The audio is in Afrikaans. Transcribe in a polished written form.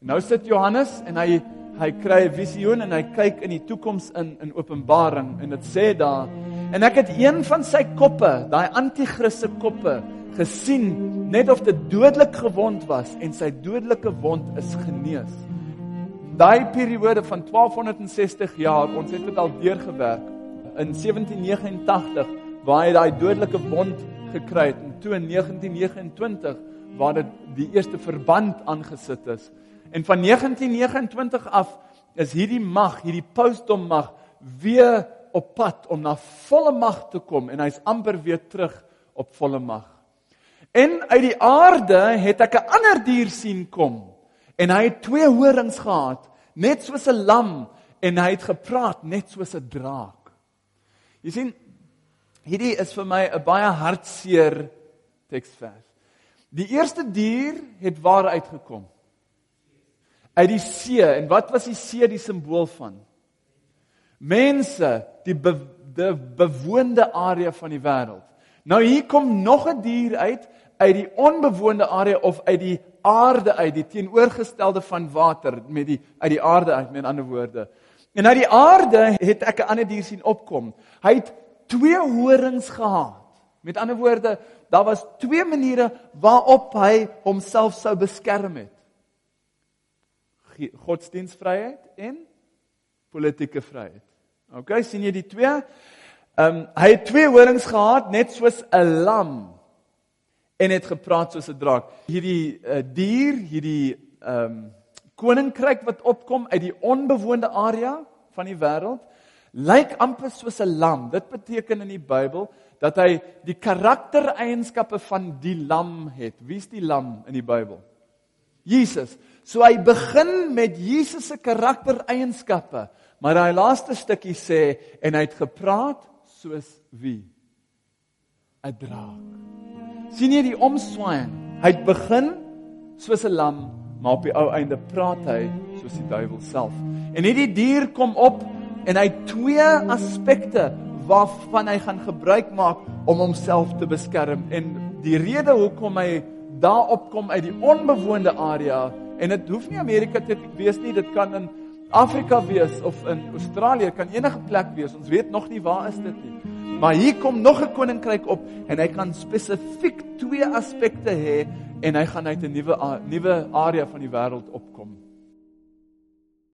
Nou sit Johannes en hy kry 'n visioen en hy kyk in die toekoms in Openbaring en dit sê daar, en ek het een van sy koppe, daai anti-kris se koppe, gesien, net of dit dodelik gewond was en sy dodelike wond is genees. Daai periode van 1260 jaar, ons het dit al deurgewerk, in 1789, waar hy daai dodelike wond gekry het, en toe in 1929, waar dit die eerste verband aangesit is. En van 1929 af is hierdie mag, hierdie pausdom mag, weer op pad om na volle mag te kom, en hy is amper weer terug op volle mag. En uit die aarde het ek 'n ander dier sien kom, en hy het 2 horings gehad, net soos 'n lam, en hy het gepraat net soos 'n draak. Jy sien, hierdie is vir my 'n baie hartseer teksvers. Die eerste dier het waar uitgekom? Uit die see. En wat was die see die simbool van? Mense, die bewoonde area van die wêreld. Nou hier kom nog 'n dier uit die onbewoonde area of uit die aarde uit, die teenoorgestelde van water, uit die aarde uit, met ander woorde. En uit die aarde het ek 'n ander dier sien opkom. Hy het 2 horings gehad. Met ander woorde, daar was 2 maniere waarop hy homself sou beskerm het. Godsdienstvryheid en politieke vryheid. Okay, sien jy die 2? Hy het 2 horings gehad, net soos 'n lam, en het gepraat soos 'n draak. Hierdie dier, hierdie koninkryk wat opkom uit die onbewoonde area van die wêreld, lyk amper soos 'n lam. Dit beteken in die Bybel dat hy die karaktereienskappe van die lam het. Wie is die lam in die Bybel? Jesus. So hy begin met Jesus se karaktereienskappe, maar hy laaste stukkie sê, en hy het gepraat soos wie? 'n draak. Sien jy die omswaaiing? Hy het begin soos 'n lam, maar op die ou einde praat hy soos die duiwel self. En hierdie dier kom op, en hy het 2 aspekte waarvan hy gaan gebruik maak om homself te beskerm. En die rede hoekom hy daar opkom uit die onbewoonde area, en dit hoef nie Amerika te wees nie, dit kan in Afrika wees, of in Australië, kan enige plek wees, ons weet nog nie waar is dit nie. Maar hier kom nog 'n koninkryk op, en hy kan spesifiek 2 aspekte hê, en hy gaan uit 'n nuwe area van die wêreld opkom.